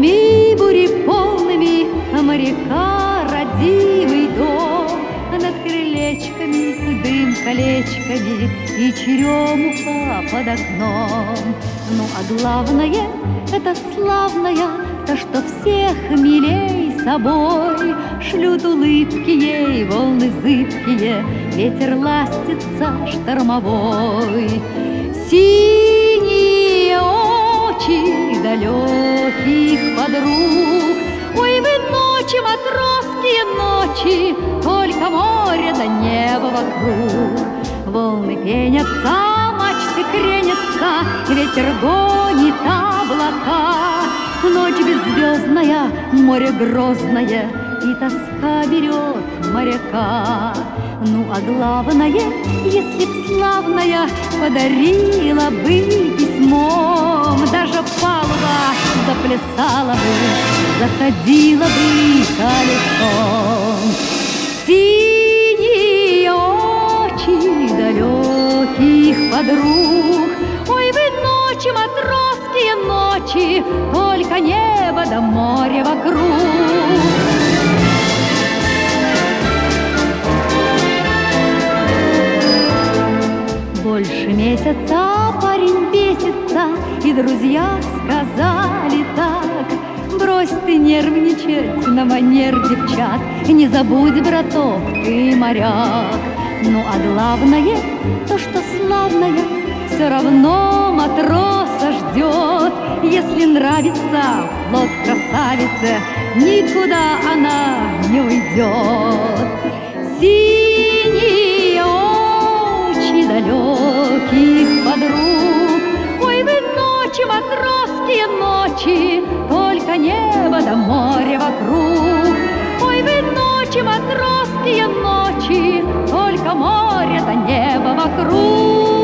волнами бури полными моряка родимый дом. Над крылечками дым колечками и черемуха под окном. Ну а главное, это славная, то, что всех милей собой шлют улыбки ей, волны зыбкие, ветер ластится штормовой. Синие очи далеких подруг, ой, вы ночи, матросские ночи, только море да небо вокруг. Волны пенятся, мачты кренятся, ветер гонит облака. Ночь беззвездная, море грозное, и тоска берет моряка. Ну а главное, если б славная подарила бы письмом, даже палуба заплясала бы, заходила бы колесом. Синие очи далеких подруг, ой, вы ночи, матросские ночи, только небо да море вокруг. Больше месяца парень бесится, и друзья сказали так: брось ты нервничать на манер девчат, не забудь, браток, ты моряк. Ну а главное, то, что славное, все равно матроса ждет. Если нравится флот красавице, никуда она не уйдет. Синие очи далеких подруг, ой, вы ночи, матросские ночи, только небо да море вокруг. Ой, вы ночи, матросские ночи, только море да небо вокруг.